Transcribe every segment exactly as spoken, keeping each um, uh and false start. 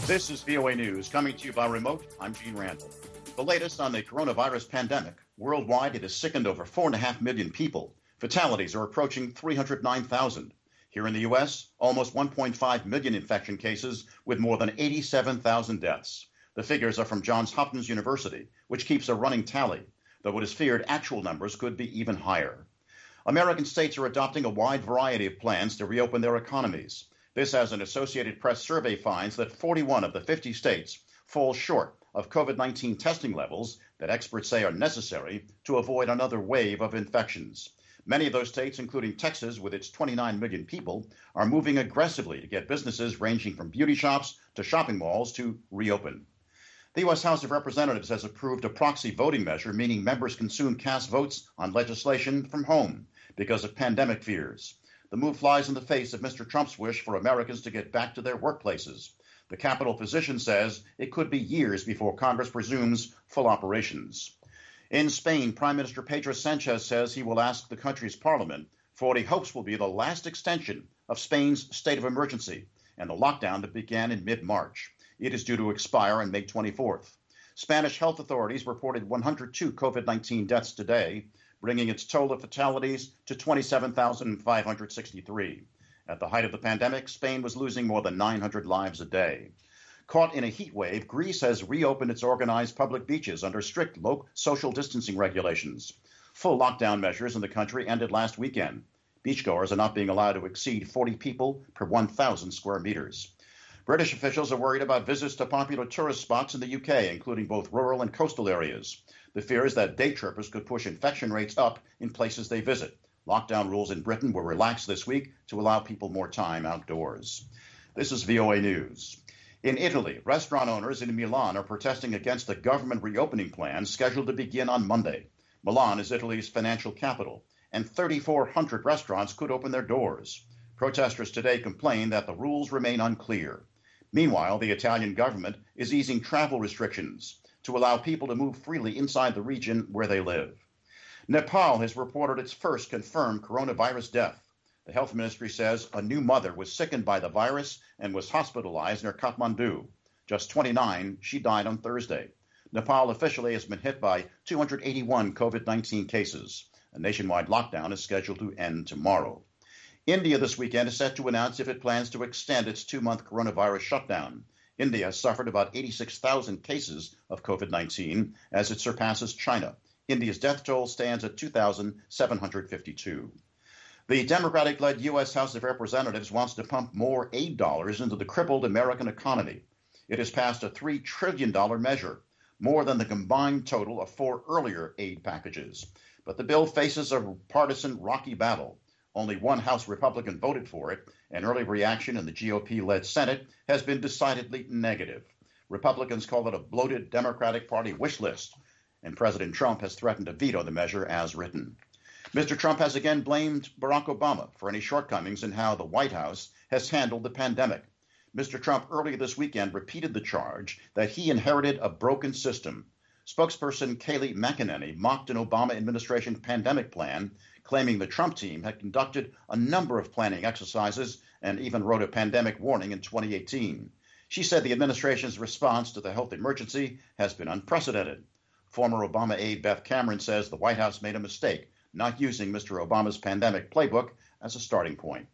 This is V O A News, coming to you by remote. I'm Gene Randall. The latest on the coronavirus pandemic. Worldwide, it has sickened over four and a half million people. Fatalities are approaching three hundred nine thousand. Here in the U S, almost one point five million infection cases with more than eighty-seven thousand deaths. The figures are from Johns Hopkins University, which keeps a running tally, though it is feared actual numbers could be even higher. American states are adopting a wide variety of plans to reopen their economies. This as an Associated Press survey finds that forty-one of the fifty states fall short of COVID nineteen testing levels that experts say are necessary to avoid another wave of infections. Many of those states, including Texas with its twenty-nine million people, are moving aggressively to get businesses ranging from beauty shops to shopping malls to reopen. The U S House of Representatives has approved a proxy voting measure, meaning members can soon cast votes on legislation from home because of pandemic fears. The move flies in the face of Mister Trump's wish for Americans to get back to their workplaces. The Capitol physician says it could be years before Congress resumes full operations. In Spain, Prime Minister Pedro Sanchez says he will ask the country's parliament for what he hopes will be the last extension of Spain's state of emergency and the lockdown that began in mid-March. It is due to expire on May twenty-fourth. Spanish health authorities reported one hundred two COVID nineteen deaths today, bringing its total of fatalities to twenty-seven thousand five hundred sixty-three. At the height of the pandemic, Spain was losing more than nine hundred lives a day. Caught in a heat wave, Greece has reopened its organized public beaches under strict local social distancing regulations. Full lockdown measures in the country ended last weekend. Beachgoers are not being allowed to exceed forty people per one thousand square meters. British officials are worried about visits to popular tourist spots in the U K, including both rural and coastal areas. The fear is that day trippers could push infection rates up in places they visit. Lockdown rules in Britain were relaxed this week to allow people more time outdoors. This is V O A News. In Italy, restaurant owners in Milan are protesting against the government reopening plan scheduled to begin on Monday. Milan is Italy's financial capital, and thirty-four hundred restaurants could open their doors. Protesters today complain that the rules remain unclear. Meanwhile, the Italian government is easing travel restrictions to allow people to move freely inside the region where they live. Nepal has reported its first confirmed coronavirus death. The health ministry says a new mother was sickened by the virus and was hospitalized near Kathmandu. Just twenty-nine, she died on Thursday. Nepal officially has been hit by two hundred eighty-one COVID nineteen cases. A nationwide lockdown is scheduled to end tomorrow. India this weekend is set to announce if it plans to extend its two-month coronavirus shutdown. India has suffered about eighty-six thousand cases of COVID nineteen as it surpasses China. India's death toll stands at two thousand seven hundred fifty-two. The Democratic-led U S House of Representatives wants to pump more aid dollars into the crippled American economy. It has passed a three trillion dollars measure, more than the combined total of four earlier aid packages. But the bill faces a partisan rocky battle. Only one House Republican voted for it. An early reaction in the G O P-led Senate has been decidedly negative. Republicans call it a bloated Democratic Party wish list, and President Trump has threatened to veto the measure as written. Mister Trump has again blamed Barack Obama for any shortcomings in how the White House has handled the pandemic. Mister Trump earlier this weekend repeated the charge that he inherited a broken system. Spokesperson Kayleigh McEnany mocked an Obama administration pandemic plan, claiming the Trump team had conducted a number of planning exercises and even wrote a pandemic warning in twenty eighteen. She said the administration's response to the health emergency has been unprecedented. Former Obama aide Beth Cameron says the White House made a mistake not using Mister Obama's pandemic playbook as a starting point.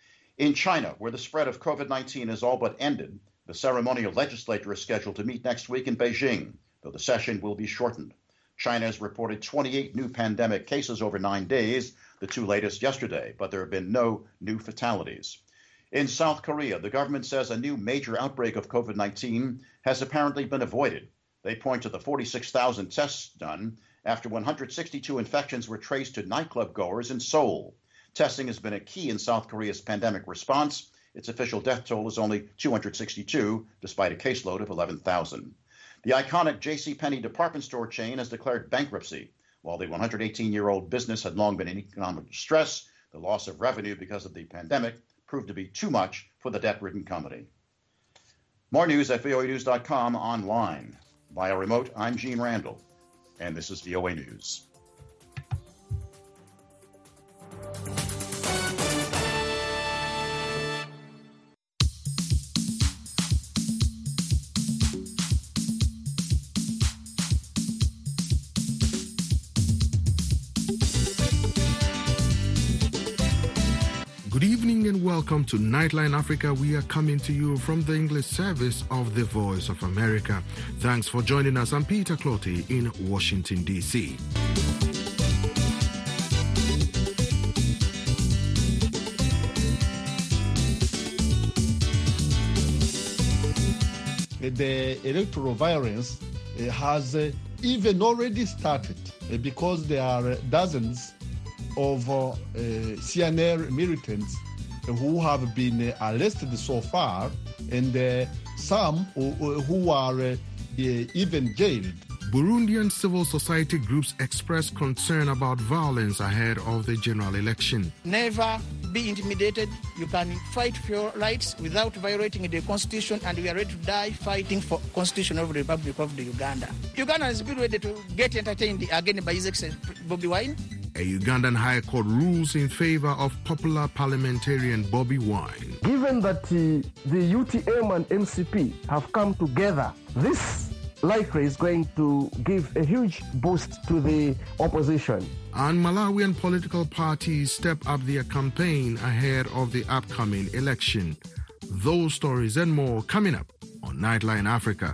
In China, where the spread of COVID nineteen has all but ended, the ceremonial legislature is scheduled to meet next week in Beijing, though the session will be shortened. China has reported twenty-eight new pandemic cases over nine days, the two latest yesterday, but there have been no new fatalities. In South Korea, the government says a new major outbreak of COVID nineteen has apparently been avoided. They point to the forty-six thousand tests done after one hundred sixty-two infections were traced to nightclub goers in Seoul. Testing has been a key in South Korea's pandemic response. Its official death toll is only two hundred sixty-two, despite a caseload of eleven thousand. The iconic JCPenney department store chain has declared bankruptcy. While the one hundred eighteen-year-old business had long been in economic distress, the loss of revenue because of the pandemic proved to be too much for the debt-ridden company. More news at V O A news dot com online. Via remote, I'm Gene Randall, and this is V O A News. evening and welcome to Nightline Africa. We are coming to you from the English service of the Voice of America. Thanks for joining us. I'm Peter Clotty in Washington, D C The electoral violence has even already started because there are dozens of uh, C N R militants who have been arrested so far, and uh, some who, who are uh, even jailed. Burundian civil society groups express concern about violence ahead of the general election. Never be intimidated. You can fight for your rights without violating the constitution, and we are ready to die fighting for constitution of the Republic of the Uganda. Uganda is good ready to get entertained again by His Excellency Bobi Wine. A Ugandan High Court rules in favor of popular parliamentarian Bobi Wine. Given that uh, the U T M and M C P have come together, this likely is going to give a huge boost to the opposition. And Malawian political parties step up their campaign ahead of the upcoming election. Those stories and more coming up on Nightline Africa.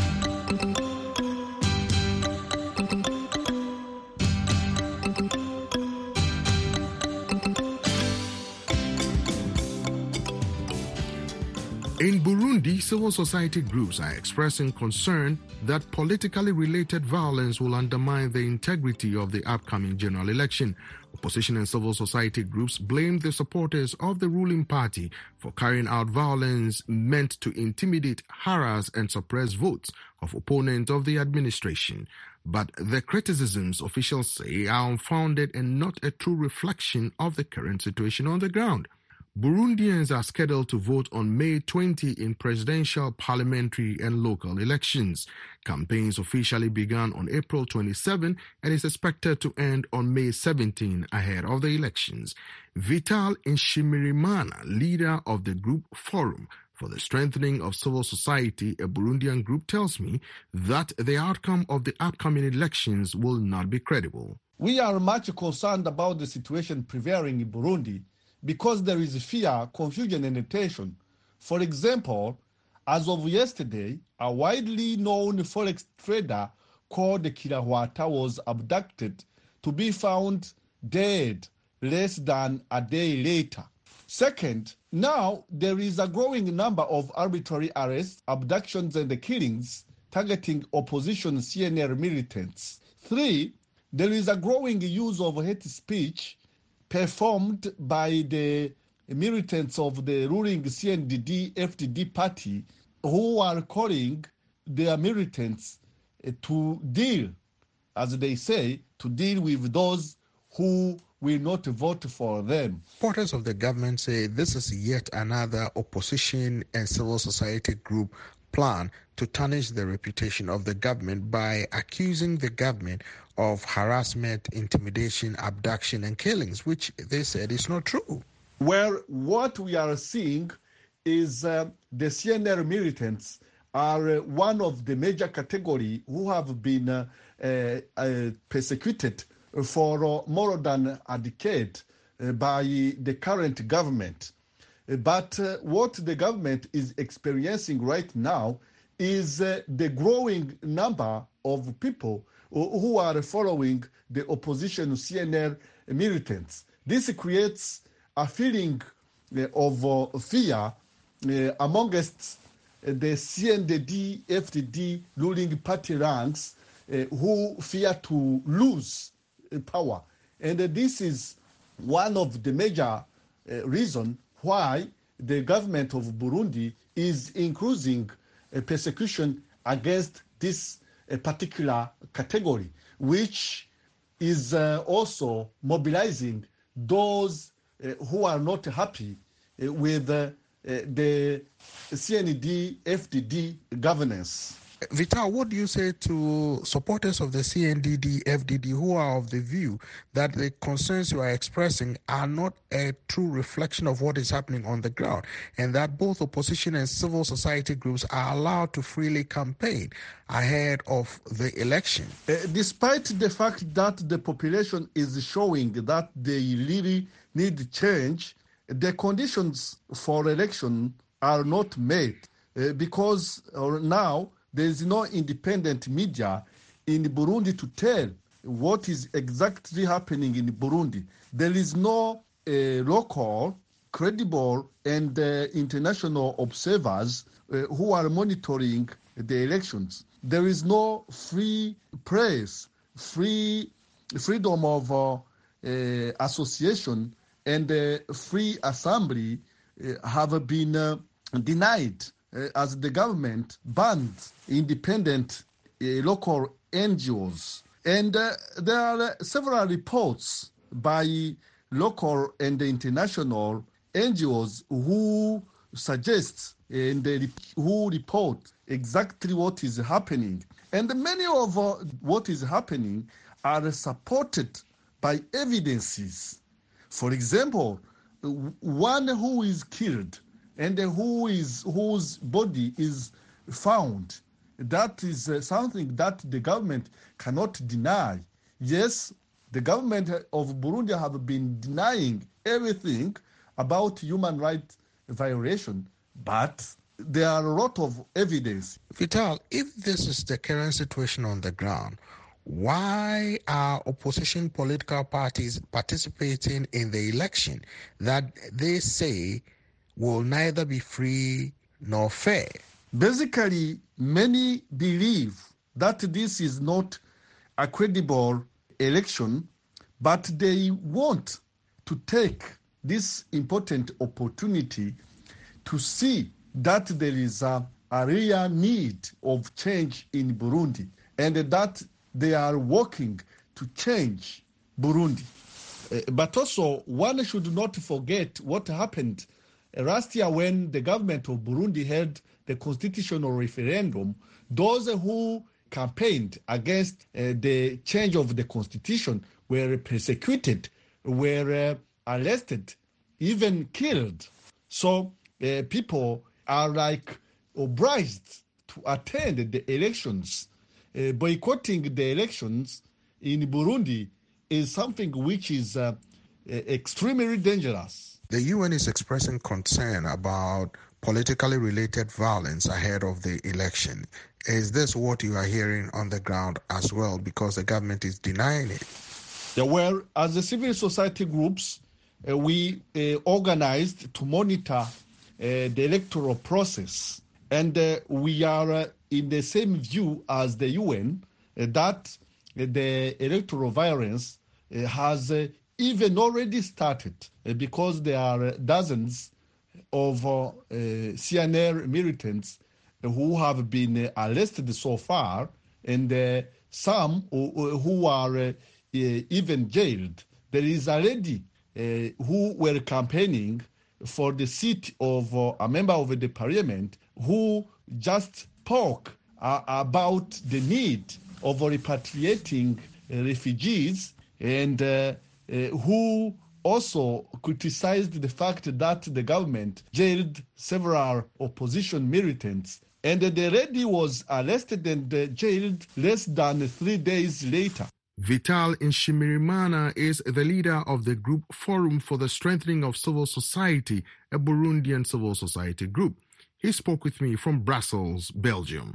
In Burundi, civil society groups are expressing concern that politically related violence will undermine the integrity of the upcoming general election. Opposition and civil society groups blame the supporters of the ruling party for carrying out violence meant to intimidate, harass, and suppress votes of opponents of the administration. But the criticisms officials say are unfounded and not a true reflection of the current situation on the ground. Burundians are scheduled to vote on May twentieth in presidential, parliamentary, and local elections. Campaigns officially began on April twenty-seventh and is expected to end on May seventeenth ahead of the elections. Vital Nshimirimana, leader of the group Forum for the Strengthening of Civil Society, a Burundian group, tells me that the outcome of the upcoming elections will not be credible. We are much concerned about the situation prevailing in Burundi, because there is fear, confusion, and tension. For example, as of yesterday, a widely known forex trader called Kirahwata was abducted to be found dead less than a day later. Second, now there is a growing number of arbitrary arrests, abductions, and killings targeting opposition C N R militants. Three, there is a growing use of hate speech performed by the militants of the ruling C N D D F D D party, who are calling their militants to deal, as they say, to deal with those who will not vote for them. Supporters of the government say this is yet another opposition and civil society group plan to tarnish the reputation of the government by accusing the government of harassment, intimidation, abduction, and killings, which they said is not true. Well, what we are seeing is uh, the C N R militants are uh, one of the major category who have been uh, uh, uh, persecuted for uh, more than a decade uh, by the current government. But uh, what the government is experiencing right now is uh, the growing number of people who are following the opposition C N R militants. This creates a feeling uh, of uh, fear uh, amongst the C N D D F D D ruling party ranks uh, who fear to lose uh, power. And uh, this is one of the major uh, reasons why the government of Burundi is increasing uh, persecution against this uh, particular category, which is uh, also mobilizing those uh, who are not happy uh, with uh, uh, the C N D F D D governance. Vital, what do you say to supporters of the C N D D F D D who are of the view that the concerns you are expressing are not a true reflection of what is happening on the ground, and that both opposition and civil society groups are allowed to freely campaign ahead of the election? Uh, despite the fact that the population is showing that they really need change, the conditions for election are not met uh, because uh, now there is no independent media in Burundi to tell what is exactly happening in Burundi. There is no uh, local, credible, and uh, international observers uh, who are monitoring the elections. There is no free press, free freedom of uh, uh, association, and uh, free assembly uh, have been uh, denied uh, as the government banned independent uh, local N G Os. And uh, there are uh, several reports by local and international N G Os who suggest and uh, who report exactly what is happening. And many of uh, what is happening are supported by evidences. For example, one who is killed and who is whose body is found, that is uh, something that the government cannot deny. Yes, the government of Burundi have been denying everything about human rights violation, but there are a lot of evidence. Vital, if this is the current situation on the ground, why are opposition political parties participating in the election that they say will neither be free nor fair? Basically, many believe that this is not a credible election, but they want to take this important opportunity to see that there is a, a real need of change in Burundi, and that they are working to change Burundi. Uh, but also, one should not forget what happened last year when the government of Burundi held the constitutional referendum. Those who campaigned against uh, the change of the constitution were persecuted, were uh, arrested, even killed. So uh, people are like obliged to attend the elections. Uh, boycotting the elections in Burundi is something which is uh, extremely dangerous. The U N is expressing concern about politically related violence ahead of the election. Is this what you are hearing on the ground as well, because the government is denying it? Yeah, well, as the civil society groups, uh, we uh, organized to monitor uh, the electoral process. And uh, we are uh, in the same view as the U N uh, that uh, the electoral violence uh, has uh, even already started uh, because there are uh, dozens of uh, uh, C N R militants who have been uh, arrested so far, and uh, some who, who are uh, uh, even jailed. There is already uh, who were campaigning for the seat of uh, a member of the parliament who just spoke uh, about the need of repatriating uh, refugees, and uh, uh, who also criticized the fact that the government jailed several opposition militants, and the lady was arrested and uh, jailed less than three days later. Vital Nshimirimana is the leader of the group Forum for the Strengthening of Civil Society, a Burundian civil society group. He spoke with me from Brussels, Belgium.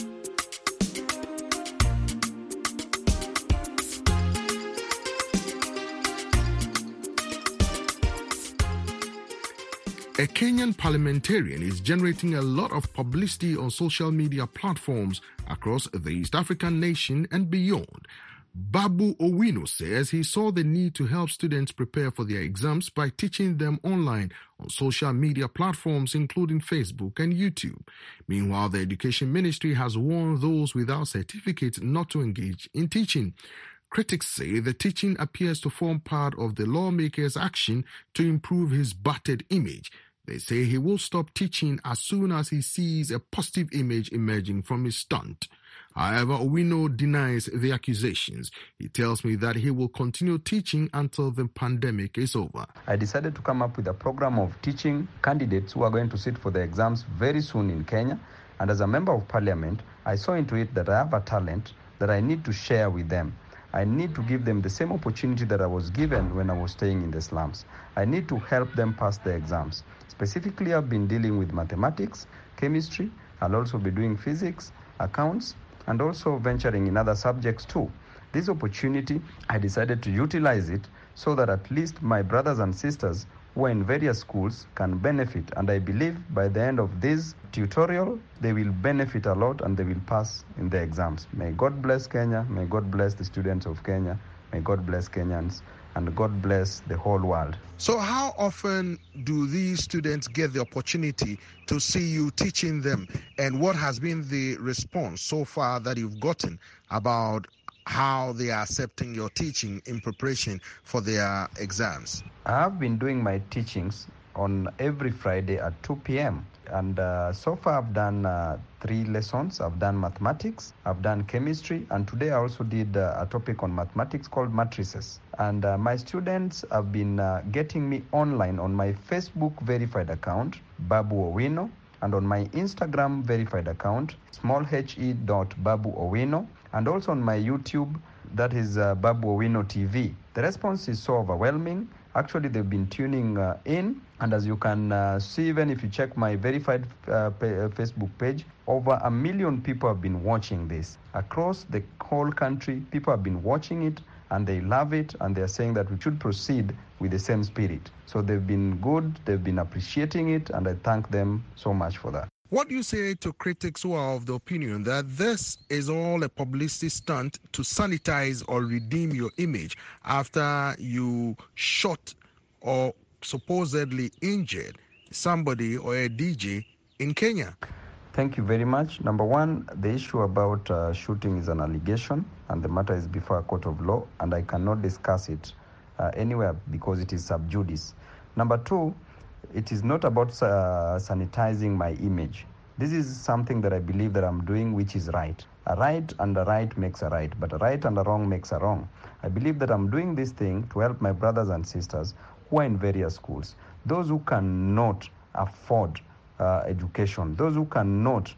A Kenyan parliamentarian is generating a lot of publicity on social media platforms across the East African nation and beyond. Babu Owino says he saw the need to help students prepare for their exams by teaching them online on social media platforms including Facebook and YouTube. Meanwhile, the Education Ministry has warned those without certificates not to engage in teaching. Critics say the teaching appears to form part of the lawmaker's action to improve his battered image. They say he will stop teaching as soon as he sees a positive image emerging from his stunt. However, Owino denies the accusations. He tells me that he will continue teaching until the pandemic is over. I decided to come up with a program of teaching candidates who are going to sit for the exams very soon in Kenya. And as a member of parliament, I saw into it that I have a talent that I need to share with them. I need to give them the same opportunity that I was given when I was staying in the slums. I need to help them pass the exams. Specifically, I've been dealing with mathematics, chemistry. I'll also be doing physics, accounts, and also venturing in other subjects too. This opportunity, I decided to utilize it so that at least my brothers and sisters who are in various schools can benefit. And I believe by the end of this tutorial, they will benefit a lot and they will pass in the exams. May God bless Kenya. May God bless the students of Kenya. May God bless Kenyans. And God bless the whole world. So how often do these students get the opportunity to see you teaching them? And what has been the response so far that you've gotten about how they are accepting your teaching in preparation for their exams? I have been doing my teachings on every Friday at two p.m. And uh, so far I've done uh, three lessons. I've done mathematics, I've done chemistry, and today I also did uh, a topic on mathematics called matrices. And uh, my students have been uh, getting me online on my Facebook verified account, Babu Owino, and on my Instagram verified account, small he dot babu owino, and also on my YouTube, that is uh, Babu Owino T V. The response is so overwhelming. Actually, they've been tuning uh, in, and as you can uh, see, even if you check my verified uh, pa- Facebook page, over a million people have been watching this. Across the whole country, people have been watching it, and they love it, and they're saying that we should proceed with the same spirit. So they've been good, they've been appreciating it, and I thank them so much for that. What do you say to critics who are of the opinion that this is all a publicity stunt to sanitize or redeem your image after you shot or supposedly injured somebody or a D J in Kenya? Thank you very much. Number one, the issue about uh, shooting is an allegation, and the matter is before a court of law, and I cannot discuss it uh, anywhere because it is sub judice. Number two, it is not about uh, sanitizing my image. This is something that I believe that I'm doing which is right. A right and a right makes a right, but a right and a wrong makes a wrong. I believe that I'm doing this thing to help my brothers and sisters who are in various schools, those who cannot afford uh, education, those who cannot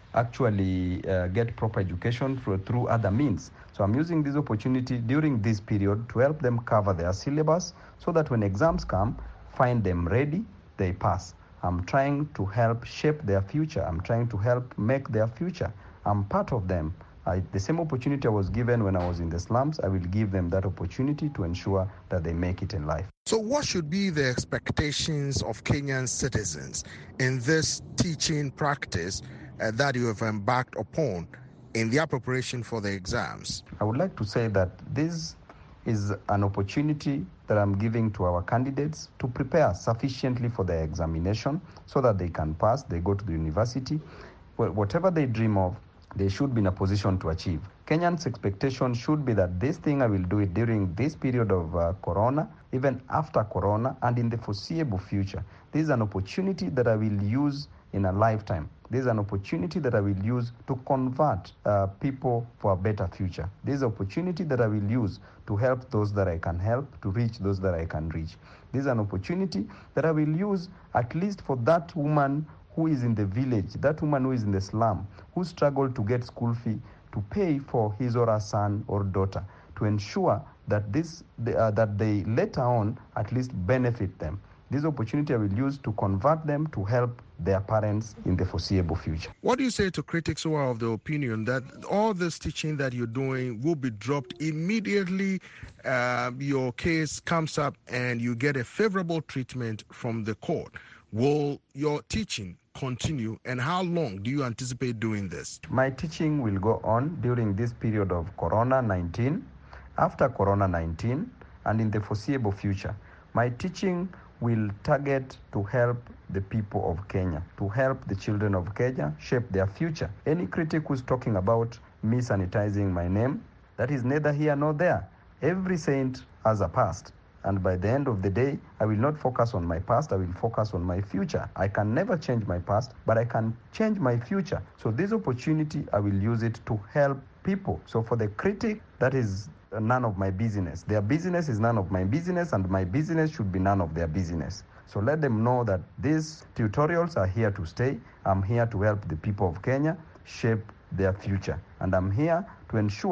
actually uh, get proper education through, through other means. So I'm using this opportunity during this period to help them cover their syllabus so that when exams come, find them ready, they pass. I'm trying to help shape their future. I'm trying to help make their future. I'm part of them. I, the same opportunity I was given when I was in the slums, I will give them that opportunity to ensure that they make it in life. So what should be the expectations of Kenyan citizens in this teaching practice uh, that you have embarked upon in their preparation for the exams? I would like to say that this is an opportunity that I'm giving to our candidates to prepare sufficiently for their examination so that they can pass, they go to the university. Well, whatever they dream of, they should be in a position to achieve. Kenyans' expectation should be that this thing, I will do it during this period of uh, Corona, even after Corona, and in the foreseeable future. This is an opportunity that I will use in a lifetime. This is an opportunity that I will use to convert uh, people for a better future. This is an opportunity that I will use to help those that I can help, to reach those that I can reach. This is an opportunity that I will use at least for that woman who is in the village, that woman who is in the slum, who struggled to get school fee, to pay for his or her son or daughter, to ensure that this uh, that they later on at least benefit them. This opportunity I will use to convert them to help their parents in the foreseeable future. What do you say to critics who are of the opinion that all this teaching that you're doing will be dropped immediately uh, your case comes up and you get a favorable treatment from the court? Will your teaching continue, and how long do you anticipate doing this? My teaching will go on during this period of Corona nineteen, after Corona nineteen, and in the foreseeable future. My teaching will target to help the people of Kenya, to help the children of Kenya shape their future. Any critic who's talking about me sanitizing my name, that is neither here nor there. Every saint has a past. And by the end of the day, I will not focus on my past, I will focus on my future. I can never change my past, but I can change my future. So this opportunity, I will use it to help people. So for the critic, that is none of my business. Their business is none of my business, and my business should be none of their business. So let them know that these tutorials are here to stay. I'm here to help the people of Kenya shape their future. And I'm here to ensure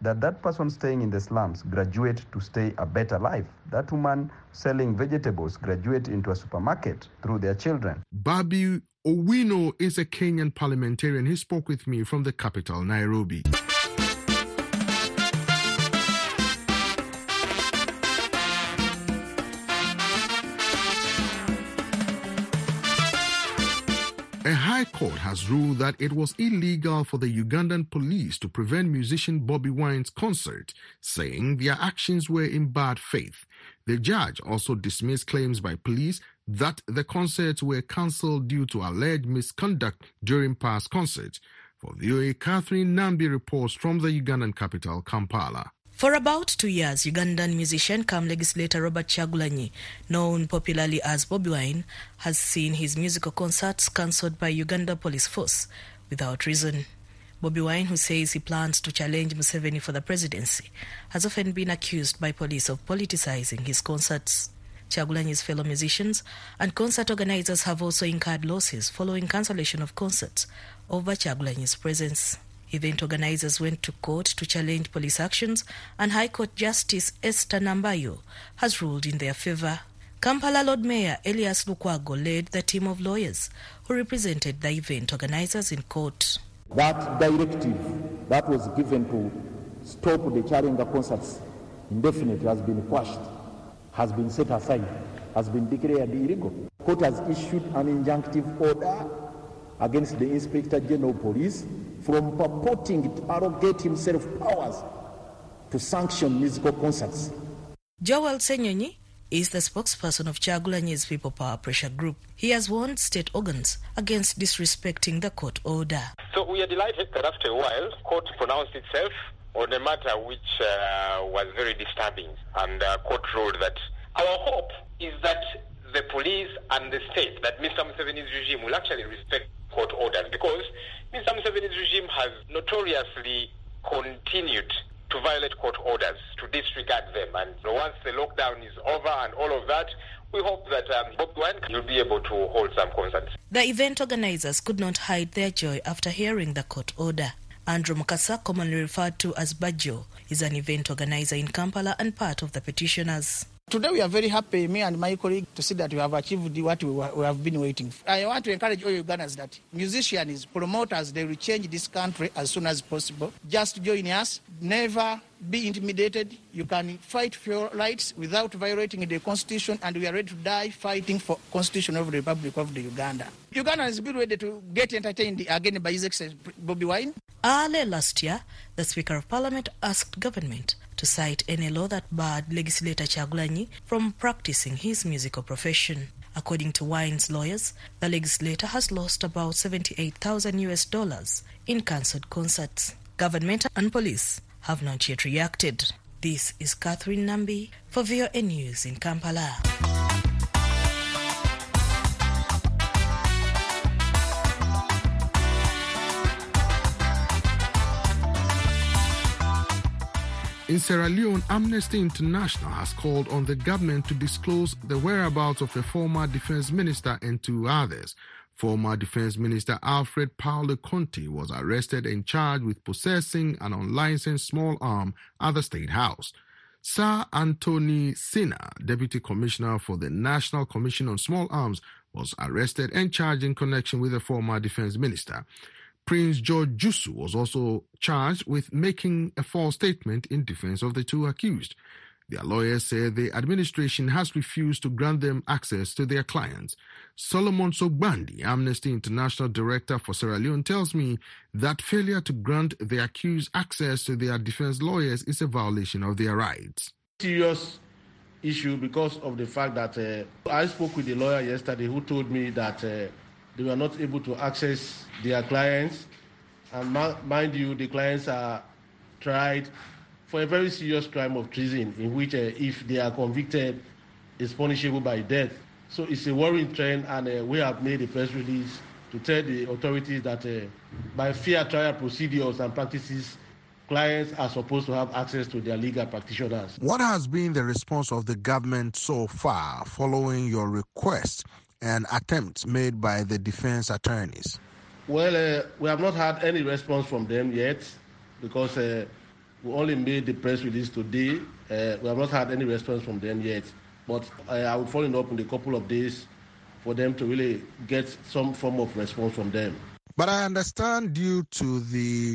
that that person staying in the slums graduate to stay a better life. That woman selling vegetables graduate into a supermarket through their children. Babi Owino is a Kenyan parliamentarian. He spoke with me from the capital, Nairobi. A high court has ruled that it was illegal for the Ugandan police to prevent musician Bobi Wine's concert, saying their actions were in bad faith. The judge also dismissed claims by police that the concerts were cancelled due to alleged misconduct during past concerts. For V O A, Catherine Nambi reports from the Ugandan capital, Kampala. For about two years, Ugandan musician cum legislator Robert Kyagulanyi, known popularly as Bobi Wine, has seen his musical concerts cancelled by Uganda police force without reason. Bobi Wine, who says he plans to challenge Museveni for the presidency, has often been accused by police of politicizing his concerts. Kyagulanyi's fellow musicians and concert organizers have also incurred losses following cancellation of concerts over Kyagulanyi's presence. Event organizers went to court to challenge police actions, and High Court Justice Esther Nambayo has ruled in their favor. Kampala Lord Mayor Elias Lukwago led the team of lawyers who represented the event organizers in court. That directive that was given to stop the Chalenga concerts indefinitely has been quashed, has been set aside, has been declared illegal. Court has issued an injunctive order against the Inspector General of Police from purporting to arrogate himself powers to sanction musical concerts. Joel Senyonyi is the spokesperson of Kyagulanyi's People Power Pressure Group. He has warned state organs against disrespecting the court order. So we are delighted that after a while, court pronounced itself on a matter which uh, was very disturbing, and uh, court ruled that our hope is that the police and the state, that Mister Museveni's regime will actually respect court orders, because Mister Museveni's regime has notoriously continued to violate court orders, to disregard them. And once the lockdown is over and all of that, we hope that um, Bobi Wine will be able to hold some concerts. The event organizers could not hide their joy after hearing the court order. Andrew Mukasa, commonly referred to as Bajo, is an event organizer in Kampala and part of the petitioners. Today we are very happy, me and my colleague, to see that we have achieved what we, we have been waiting for. I want to encourage all Ugandans that musicians, promoters, they will change this country as soon as possible. Just join us. Never be intimidated. You can fight for your rights without violating the constitution, and we are ready to die fighting for constitution of the Republic of the Uganda. Uganda has been ready to get entertained again by His Excellency Bobi Wine. Early last year, the Speaker of Parliament asked government to cite any law that barred legislator Kyagulanyi from practicing his musical profession. According to Wine's lawyers, the legislator has lost about seventy-eight thousand U S dollars in cancelled concerts. Government and police have not yet reacted. This is Catherine Nambi for V O A News in Kampala. In Sierra Leone, Amnesty International has called on the government to disclose the whereabouts of a former defense minister and two others. Former Defense Minister Alfred Paulo Conte was arrested and charged with possessing an unlicensed small arm at the State House. Sir Anthony Sina, Deputy Commissioner for the National Commission on Small Arms, was arrested and charged in connection with the former Defense Minister. Prince George Jusu was also charged with making a false statement in defense of the two accused. Their lawyers say the administration has refused to grant them access to their clients. Solomon Sogbandi, Amnesty International Director for Sierra Leone, tells me that failure to grant the accused access to their defense lawyers is a violation of their rights. Serious issue because of the fact that uh, I spoke with the lawyer yesterday who told me that uh, they were not able to access their clients. And ma- mind you, the clients are tried for a very serious crime of treason, in which uh, if they are convicted, is punishable by death. So it's a worrying trend, and uh, we have made a press release to tell the authorities that uh, by fair trial procedures and practices, clients are supposed to have access to their legal practitioners. What has been the response of the government so far following your request and attempts made by the defense attorneys? Well, uh, we have not had any response from them yet, because uh, We only made the press release today. Uh, we have not had any response from them yet. But uh, I will follow up in a couple of days for them to really get some form of response from them. But I understand due to the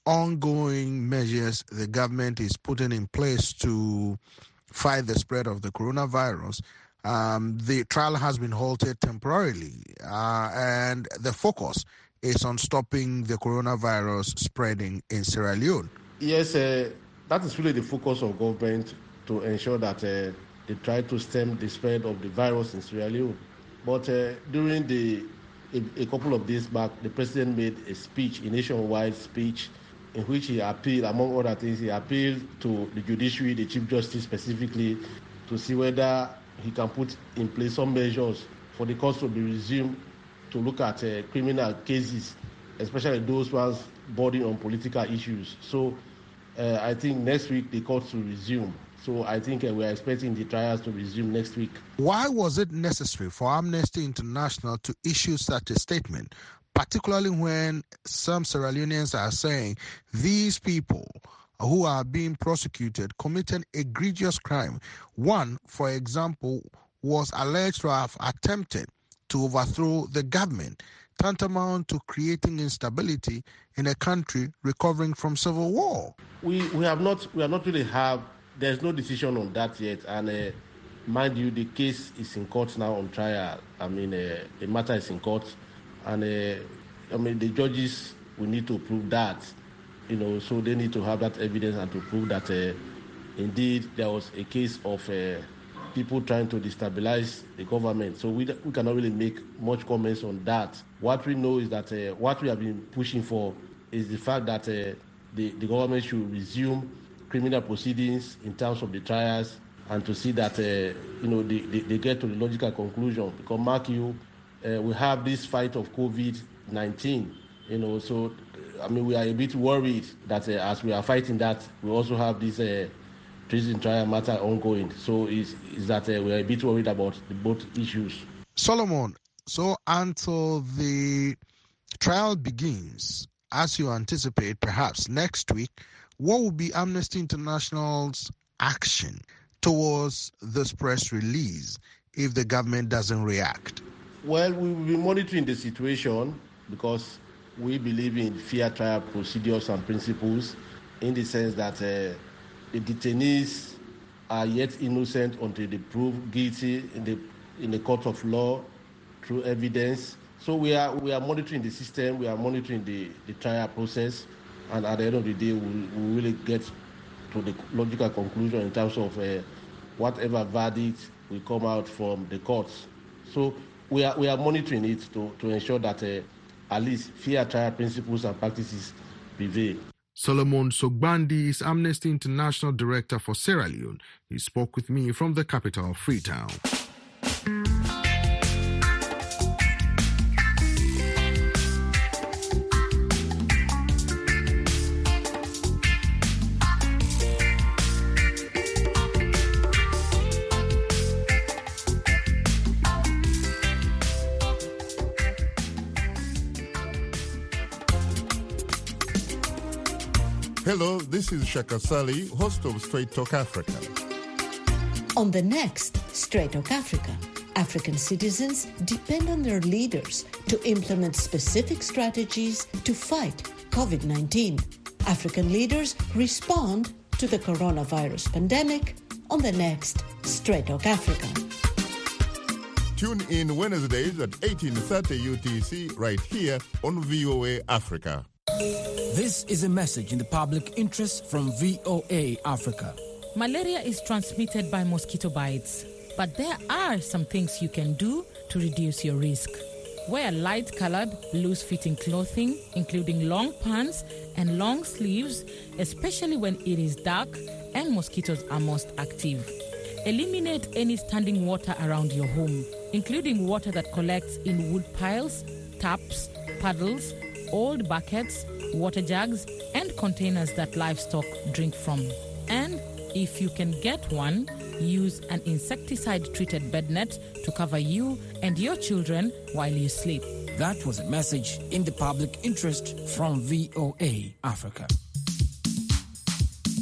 ongoing measures the government is putting in place to fight the spread of the coronavirus, um, the trial has been halted temporarily, uh, and the focus is on stopping the coronavirus spreading in Sierra Leone. Yes, uh, that is really the focus of government, to ensure that uh, they try to stem the spread of the virus in Sierra Leone. But uh, during the a, a couple of days back, the president made a speech, a nationwide speech, in which he appealed, among other things, he appealed to the judiciary, the Chief Justice specifically, to see whether he can put in place some measures for the courts to be resumed to look at uh, criminal cases, especially those ones bordering on political issues. So uh, I think next week the courts will resume. So I think uh, we are expecting the trials to resume next week. Why was it necessary for Amnesty International to issue such a statement, particularly when some Sierra Leoneans are saying these people who are being prosecuted committed egregious crime? One, for example, was alleged to have attempted to overthrow the government, tantamount to creating instability in a country recovering from civil war. We we have not we have not really have there's no decision on that yet, and uh, mind you, the case is in court now on trial. I mean, uh, the matter is in court, and uh, I mean the judges will need to prove that, you know, so they need to have that evidence and to prove that uh, indeed there was a case of uh, people trying to destabilize the government. So we we cannot really make much comments on that. What we know is that uh, what we have been pushing for is the fact that uh, the, the government should resume criminal proceedings in terms of the trials, and to see that uh, you know they, they, they get to the logical conclusion. Because mark you, uh, we have this fight of COVID nineteen, you know, so I mean we are a bit worried that uh, as we are fighting that, we also have this uh, treason trial matter ongoing. So is is that uh, we are a bit worried about the both issues. Solomon, so until the trial begins, as you anticipate, perhaps next week, what will be Amnesty International's action towards this press release if the government doesn't react? Well, we will be monitoring the situation, because we believe in fair trial procedures and principles, in the sense that uh, the detainees are yet innocent until they prove guilty in the in the court of law through evidence. So we are we are monitoring the system, we are monitoring the, the trial process, and at the end of the day, we'll, we'll really get to the logical conclusion in terms of uh, whatever verdict will come out from the courts. So we are we are monitoring it to, to ensure that uh, at least fair trial principles and practices prevail. Solomon Sogbandi is Amnesty International Director for Sierra Leone. He spoke with me from the capital, Freetown. Hello, this is Shaka Sali, host of Straight Talk Africa. On the next Straight Talk Africa, African citizens depend on their leaders to implement specific strategies to fight COVID nineteen. African leaders respond to the coronavirus pandemic on the next Straight Talk Africa. Tune in Wednesdays at eighteen thirty U T C right here on V O A Africa. This is a message in the public interest from V O A Africa. Malaria is transmitted by mosquito bites, but there are some things you can do to reduce your risk. Wear light-colored, loose-fitting clothing, including long pants and long sleeves, especially when it is dark and mosquitoes are most active. Eliminate any standing water around your home, including water that collects in wood piles, taps, puddles, old buckets, water jugs, and containers that livestock drink from. And if you can get one, use an insecticide-treated bed net to cover you and your children while you sleep. That was a message in the public interest from V O A Africa.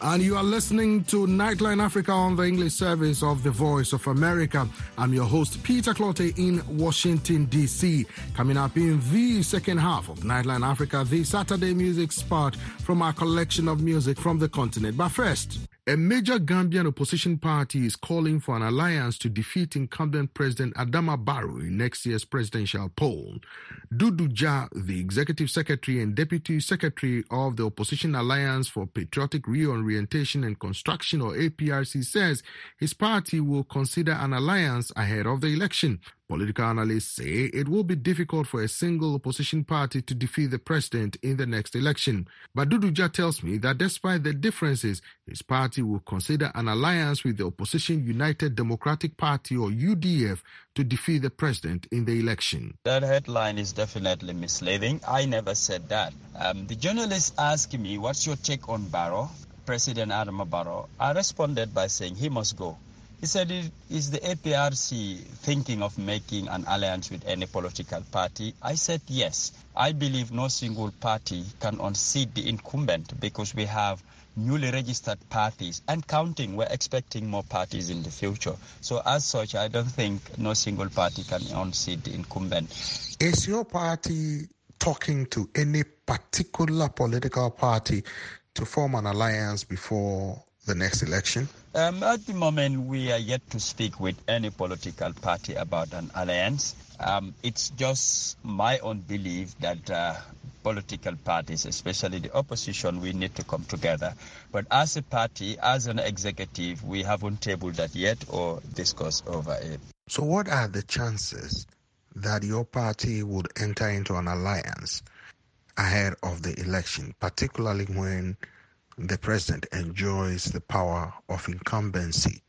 And you are listening to Nightline Africa on the English service of the Voice of America. I'm your host, Peter Clottey in Washington, D C. Coming up in the second half of Nightline Africa, the Saturday music spot from our collection of music from the continent. But first, a major Gambian opposition party is calling for an alliance to defeat incumbent President Adama Barrow in next year's presidential poll. Dudu Jah, the executive secretary and deputy secretary of the Opposition Alliance for Patriotic Reorientation and Construction, or A P R C, says his party will consider an alliance ahead of the election. Political analysts say it will be difficult for a single opposition party to defeat the president in the next election. But Dudu Jah tells me that despite the differences, his party will consider an alliance with the opposition United Democratic Party, or U D F, to defeat the president in the election. That headline is definitely misleading. I never said that. Um, the journalist asked me, what's your take on Barrow, President Adama Barrow? I responded by saying he must go. He said, is the A P R C thinking of making an alliance with any political party? I said, yes. I believe no single party can unseat the incumbent because we have newly registered parties and counting. We're expecting more parties in the future. So as such, I don't think no single party can unseat the incumbent. Is your party talking to any particular political party to form an alliance before the next election? Um, at the moment, we are yet to speak with any political party about an alliance. Um, it's just my own belief that uh, political parties, especially the opposition, we need to come together. But as a party, as an executive, we haven't tabled that yet or discussed over it. So what are the chances that your party would enter into an alliance ahead of the election, particularly when the president enjoys the power of incumbency?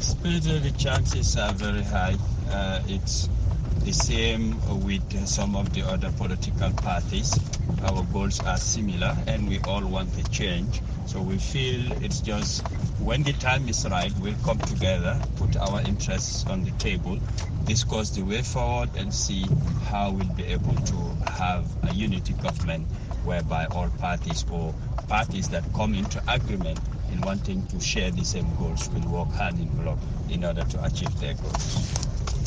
The chances are very high. Uh, it's the same with some of the other political parties. Our goals are similar and we all want a change. So we feel it's just when the time is right, we'll come together, put our interests on the table, discuss the way forward and see how we'll be able to have a unity government whereby all parties or parties that come into agreement in wanting to share the same goals will work hand in glove in order to achieve their goals.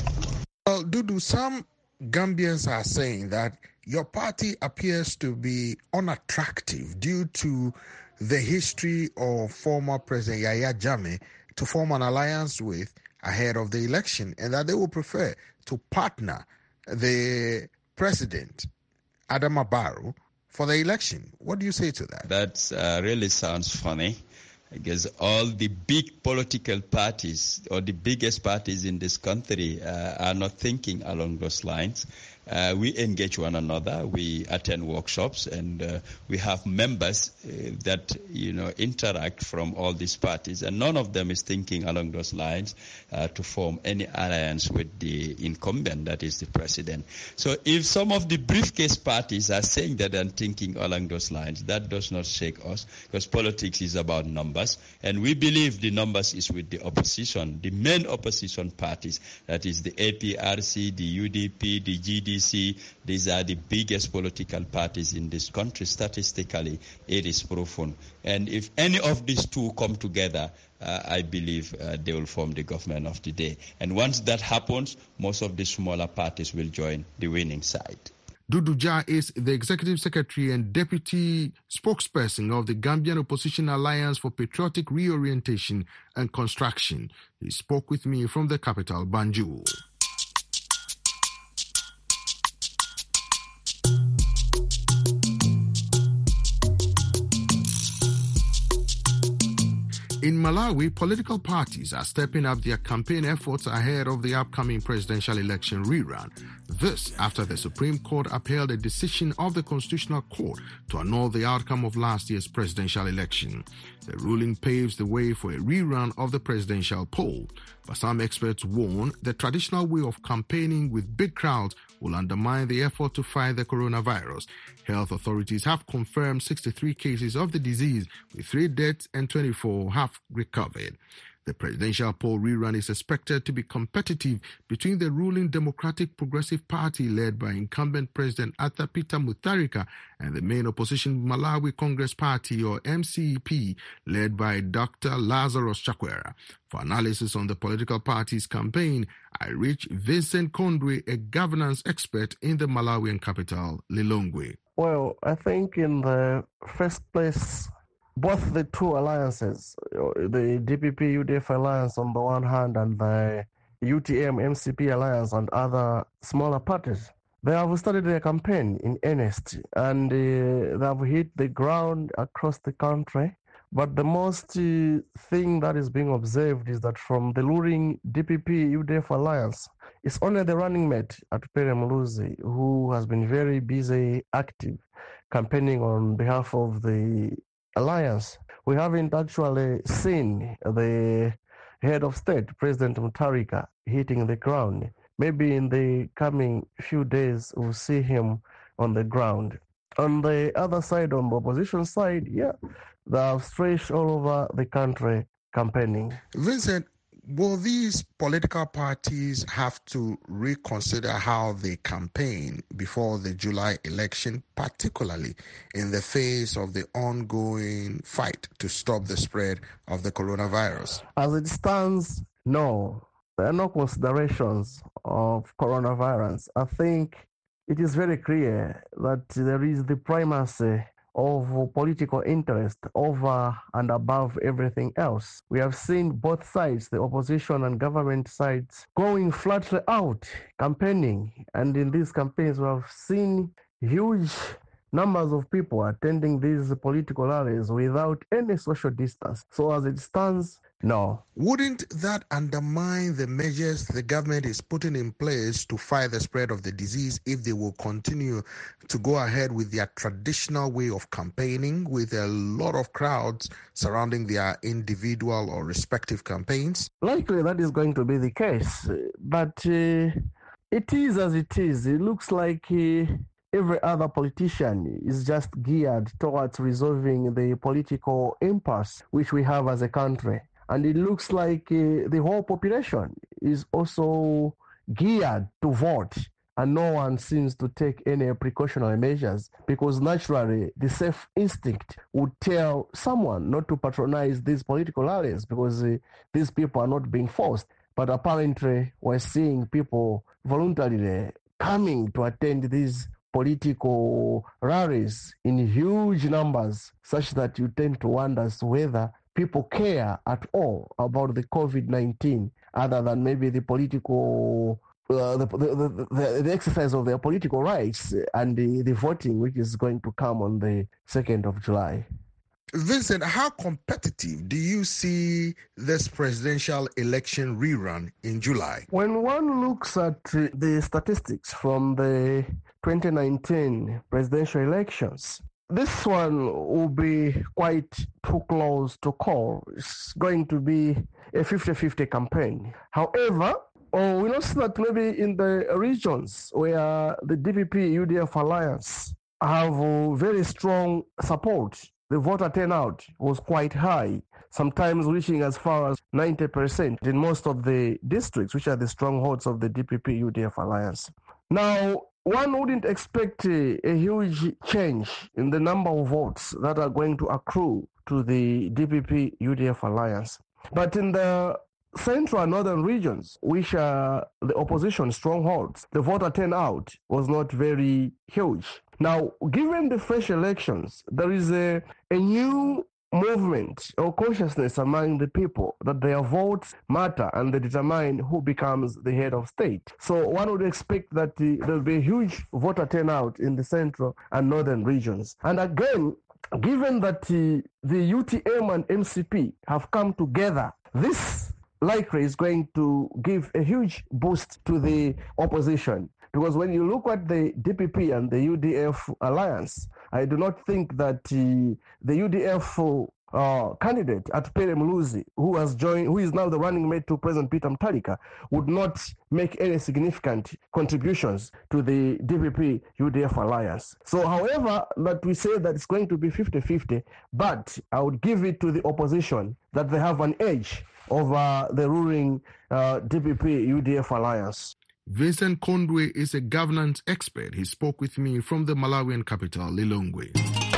Well, Dudu, some Gambians are saying that your party appears to be unattractive due to the history of former President Yahya Jammeh to form an alliance with ahead of the election, and that they would prefer to partner the president, Adama Barrow, for the election. What do you say to that? That uh, really sounds funny. I guess all the big political parties or the biggest parties in this country uh, are not thinking along those lines. Uh, we engage one another, we attend workshops, and uh, we have members uh, that, you know, interact from all these parties, and none of them is thinking along those lines uh, to form any alliance with the incumbent, that is the president. So if some of the briefcase parties are saying that and thinking along those lines, that does not shake us, because politics is about numbers, and we believe the numbers is with the opposition, the main opposition parties, that is the A P R C, the U D P, the G D C. These are the biggest political parties in this country. Statistically, it is proven. And if any of these two come together, uh, I believe uh, they will form the government of the day. And once that happens, most of the smaller parties will join the winning side. Dudu Jah is the executive secretary and deputy spokesperson of the Gambian Opposition Alliance for Patriotic Reorientation and Construction. He spoke with me from the capital, Banjul. In Malawi, political parties are stepping up their campaign efforts ahead of the upcoming presidential election rerun. This after the Supreme Court upheld a decision of the Constitutional Court to annul the outcome of last year's presidential election. The ruling paves the way for a rerun of the presidential poll, but some experts warn the traditional way of campaigning with big crowds will undermine the effort to fight the coronavirus. Health authorities have confirmed sixty-three cases of the disease, with three deaths and twenty-four have recovered. The presidential poll rerun is expected to be competitive between the ruling Democratic Progressive Party led by incumbent President Arthur Peter Mutharika and the main opposition Malawi Congress Party, or M C E P, led by Doctor Lazarus Chakwera. For analysis on the political party's campaign, I reached Vincent Kondwe, a governance expert in the Malawian capital, Lilongwe. Well, I think in the first place, both the two alliances, the D P P U D F alliance on the one hand and the U T M M C P alliance and other smaller parties, they have started their campaign in earnest and uh, they have hit the ground across the country. But the most uh, thing that is being observed is that from the ruling D P P U D F alliance, it's only the running mate Atupele Muluzi who has been very busy, active, campaigning on behalf of the alliance. We haven't actually seen the head of state, President Mutharika, hitting the ground. Maybe in the coming few days, we'll see him on the ground. On the other side, on the opposition side, yeah, they have stretched all over the country campaigning. Vincent, will these political parties have to reconsider how they campaign before the July election, particularly in the face of the ongoing fight to stop the spread of the coronavirus? As it stands, no. There are no considerations of coronavirus. I think it is very clear that there is the primacy of political interest over and above everything else. We have seen both sides, the opposition and government sides, going flatly out, campaigning. And in these campaigns, we have seen huge numbers of people attending these political rallies without any social distance. So as it stands, no. Wouldn't that undermine the measures the government is putting in place to fight the spread of the disease if they will continue to go ahead with their traditional way of campaigning with a lot of crowds surrounding their individual or respective campaigns? Likely that is going to be the case, but uh, it is as it is. It looks like uh, every other politician is just geared towards resolving the political impasse which we have as a country. And it looks like uh, the whole population is also geared to vote, and no one seems to take any precautionary measures because naturally the safe instinct would tell someone not to patronize these political rallies because uh, these people are not being forced. But apparently we're seeing people voluntarily coming to attend these political rallies in huge numbers, such that you tend to wonder whether people care at all about the COVID nineteen other than maybe the political, uh, the, the, the, the exercise of their political rights and the, the voting, which is going to come on the second of July. Vincent, how competitive do you see this presidential election rerun in July? When one looks at the statistics from the twenty nineteen presidential elections, this one will be quite too close to call. It's going to be a fifty-fifty campaign. However, oh, we notice that maybe in the regions where the D P P U D F alliance have very strong support, the voter turnout was quite high, sometimes reaching as far as ninety percent in most of the districts, which are the strongholds of the D P P U D F alliance. Now, one wouldn't expect a, a huge change in the number of votes that are going to accrue to the D P P U D F alliance. But in the central and northern regions, which are the opposition strongholds, the voter turnout was not very huge. Now, given the fresh elections, there is a, a new movement or consciousness among the people that their votes matter and they determine who becomes the head of state. So one would expect that the, there will be a huge voter turnout in the central and northern regions. And again, given that the, the U T M and M C P have come together, this likely is going to give a huge boost to the opposition. Because when you look at the D P P and the U D F alliance, I do not think that uh, the U D F uh, candidate Atupele Muluzi, who has joined, who is now the running mate to President Peter Mutharika, would not make any significant contributions to the D P P U D F alliance. So, however, that we say that it's going to be fifty-fifty, but I would give it to the opposition that they have an edge over the ruling uh, D P P U D F alliance. Vincent Kondwe is a governance expert. He spoke with me from the Malawian capital, Lilongwe.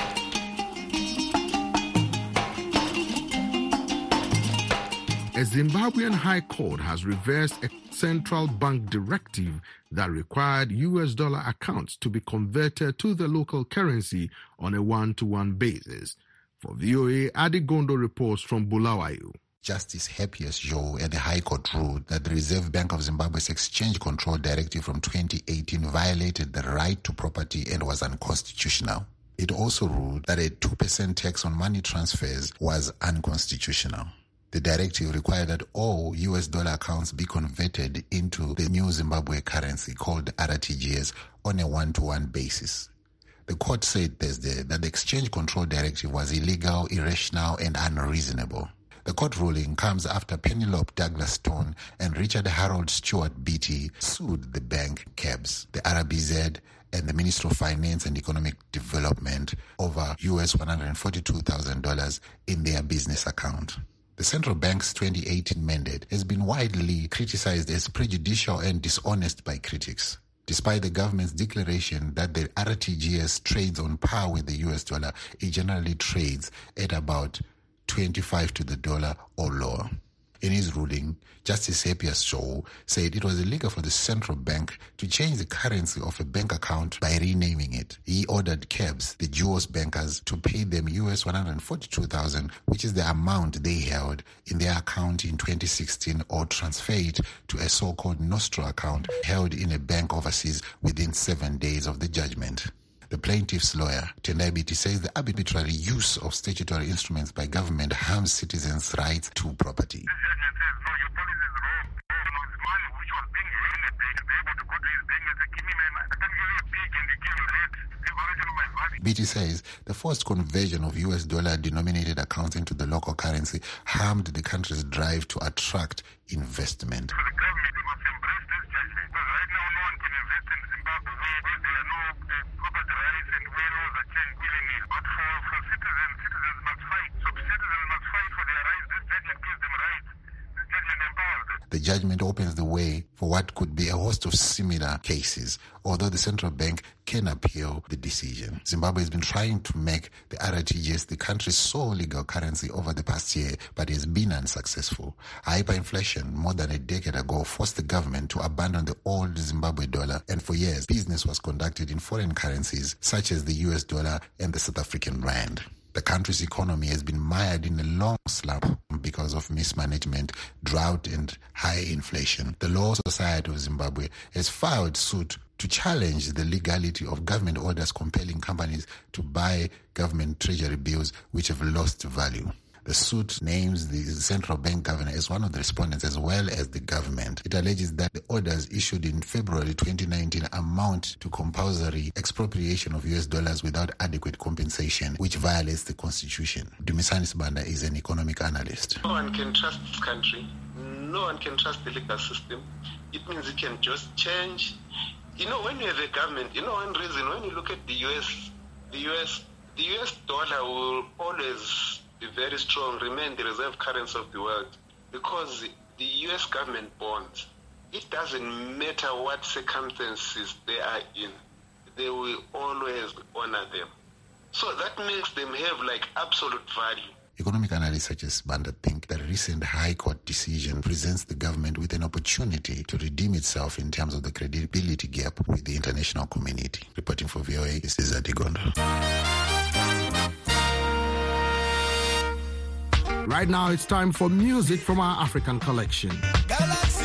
A Zimbabwean High Court has reversed a central bank directive that required U S dollar accounts to be converted to the local currency on a one-to-one basis. For V O A, Adi Gondo reports from Bulawayo. Justice Happiest Joe at the High Court ruled that the Reserve Bank of Zimbabwe's Exchange Control Directive from twenty eighteen violated the right to property and was unconstitutional. It also ruled that a two percent tax on money transfers was unconstitutional. The directive required that all U S dollar accounts be converted into the new Zimbabwe currency called R T G S on a one-to-one basis. The court said Thursday that the Exchange Control Directive was illegal, irrational, and unreasonable. The court ruling comes after Penelope Douglas Stone and Richard Harold Stewart Beatty sued the bank C A B S, the R B Z, and the Ministry of Finance and Economic Development over U S one hundred forty-two thousand dollars in their business account. The central bank's twenty eighteen mandate has been widely criticized as prejudicial and dishonest by critics. Despite the government's declaration that the R T G S trades on par with the U S dollar, it generally trades at about twenty-five to the dollar or lower. In his ruling, Justice Happiest Joe said it was illegal for the central bank to change the currency of a bank account by renaming it. He ordered C A B S, the duos bankers, to pay them U S one hundred forty-two thousand dollars, which is the amount they held in their account in twenty sixteen, or transfer it to a so-called Nostro account held in a bank overseas within seven days of the judgment. The plaintiff's lawyer, Tendai Biti, says the arbitrary use of statutory instruments by government harms citizens' rights to property. Beatty says the forced conversion of U S dollar-denominated accounts into the local currency harmed the country's drive to attract investment. The judgment opens the way for what could be a host of similar cases, although the central bank can appeal the decision. Zimbabwe has been trying to make the R T G S the country's sole legal currency over the past year, but has been unsuccessful. Hyperinflation more than a decade ago forced the government to abandon the old Zimbabwe dollar, and for years, business was conducted in foreign currencies such as the U S dollar and the South African rand. The country's economy has been mired in a long slump because of mismanagement, drought, and high inflation. The Law Society of Zimbabwe has filed suit to challenge the legality of government orders compelling companies to buy government treasury bills which have lost value. The suit names the central bank governor as one of the respondents, as well as the government. It alleges that the orders issued in February twenty nineteen amount to compulsory expropriation of U S dollars without adequate compensation, which violates the constitution. Dumisani Sibanda is an economic analyst. No one can trust this country. No one can trust the legal system. It means it can just change. You know, when you have a government, you know one reason, when you look at the U S, the U S, the U S dollar will always be very strong, remain the reserve currency of the world, because the U S government bonds, it doesn't matter what circumstances they are in, they will always honor them. So that makes them have like absolute value. Economic analysts such as Banda think that a recent High Court decision presents the government with an opportunity to redeem itself in terms of the credibility gap with the international community. Reporting for V O A, this is Adigondo. Right now, it's time for music from our African collection. Galaxy.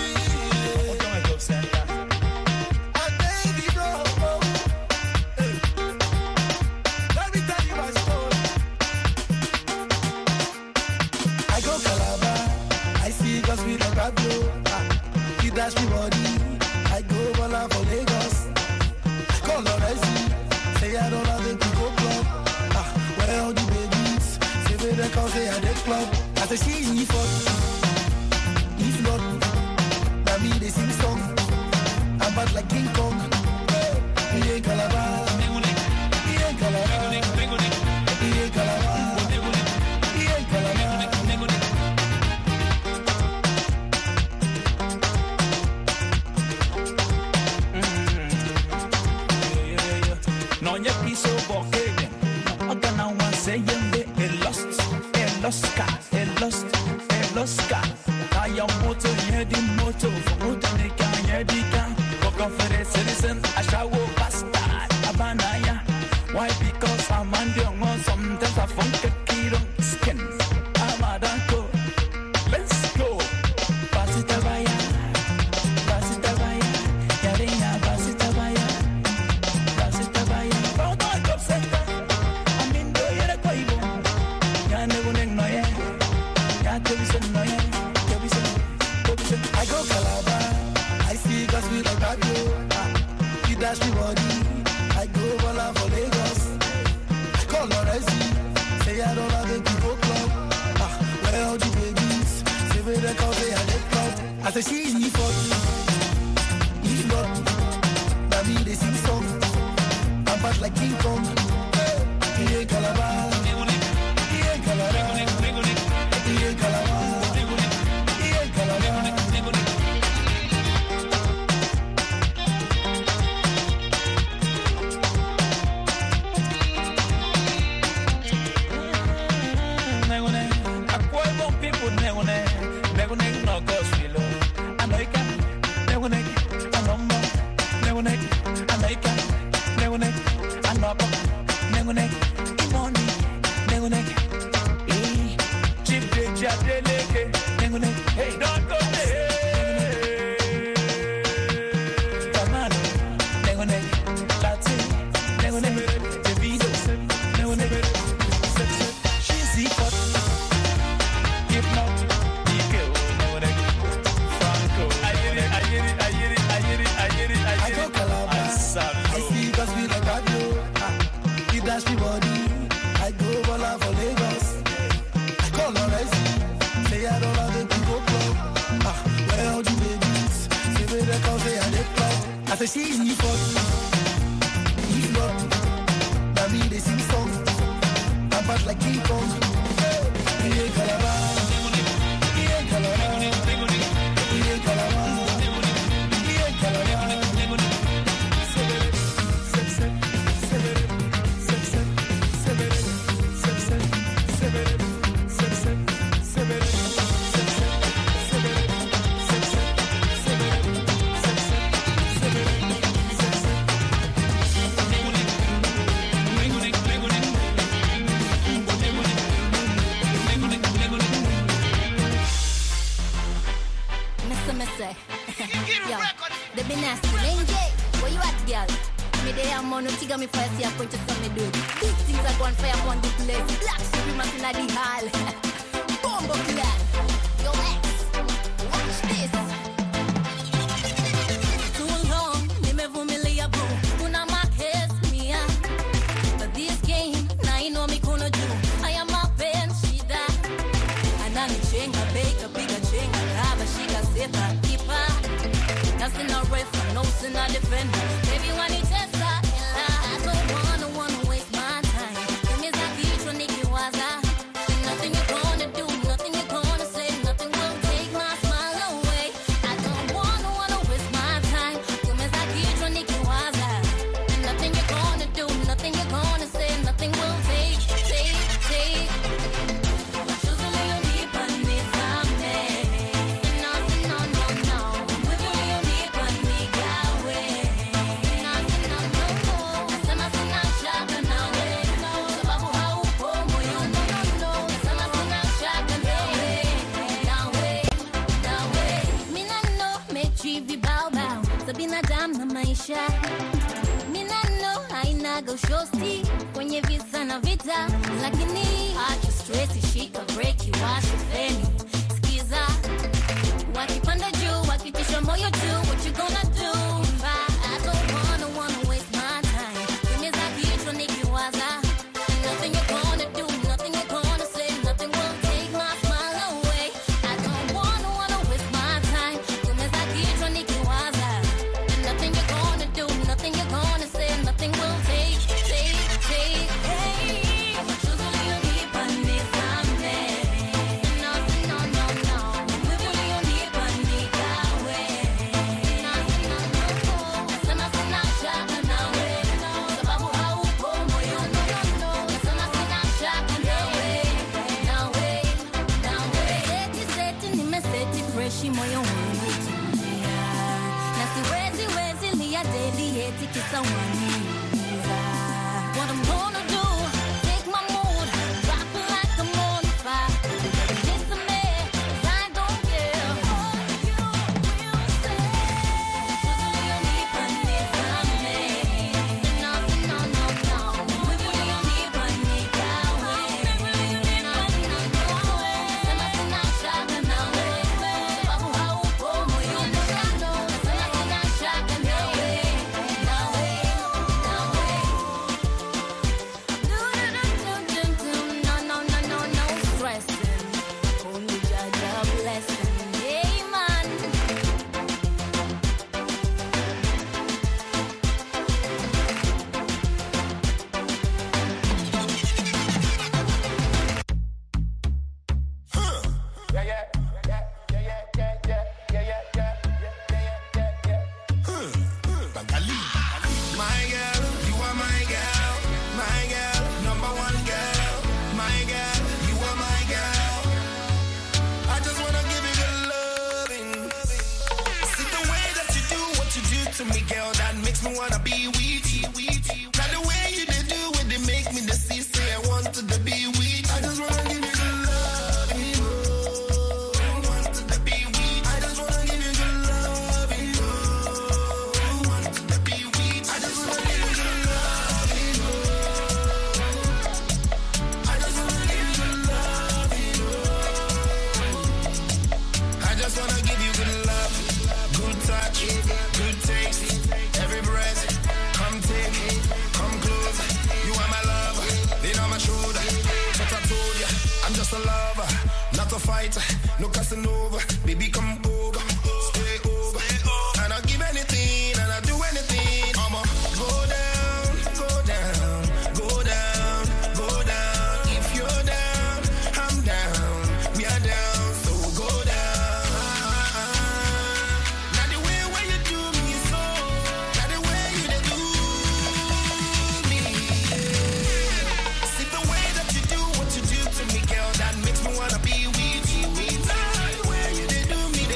I go Calabar, I see girls with a bad blow. He dash me body, I go Bola for Lagos. Call on I see, say I don't have to go club. Ah, where all the babies? Say where they call say I dey club. I say she if not, if not, now me they sing song. I'm bad like King Kong. He ain't Calabar, he ain't Calabar, he ain't Calabar, he ain't Calabar. I go Calabar, I see girls with a bad blow. You dash me body, I go Bola for Lagos. Call on I see, say I don't have a people club. Ah, where all the babies, say where they call they are the club. I say she's me for you, if not, that me they sing song. I'm bad like King Kong, he ain't Calabar, he ain't Calabar, he ain't Calabar. What I'm gonna do, take my mood, drop it like I'm on fire. Listen to me, 'cause I don't care. All you will say, "You'll need money from me." No, no, no, no. You'll need money, go away. No, no, no, no. Sema sina shaka na To me, girl, that makes me wanna be with you. Now the way you they do it, they make me the see say I want to be with you. I just wanna give you good love, you know. I want to be with you. I just wanna give you good love, you know. I want to be with you. I just wanna give you good love, you know. I just wanna give you good love, you know. I just wanna give you good love, good touch, good taste, every breath. Come take, come close. You are my lover, lean on my shoulder. But I told ya, I'm just a lover, not a fighter, no Casanova. Baby, come over, stay over, and I'll give anything, and I'll do anything. I'ma go down, go down, go down, go down. If you're down, I'm down, we are down, so go down. Now the way where you do me so, now the way you dey do me. See the way that you do what you do to me, girl, that makes me wanna be with you. Now the way you dey do me,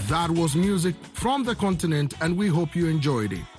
That was music from the continent, and we hope you enjoyed it.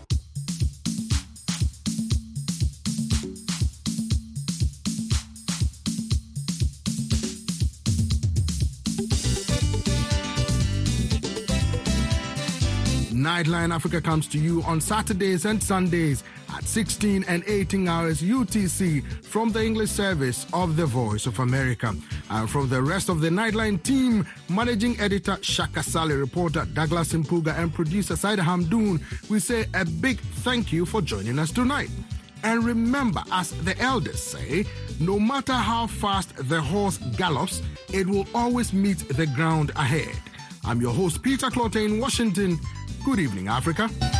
Nightline Africa comes to you on Saturdays and Sundays at sixteen and eighteen hours U T C from the English service of The Voice of America. And from the rest of the Nightline team, managing editor Shaka Sally, reporter Douglas Impuga, and producer Saida Hamdoun, we say a big thank you for joining us tonight. And remember, as the elders say, no matter how fast the horse gallops, it will always meet the ground ahead. I'm your host, Peter Clotte in Washington. Good evening, Africa.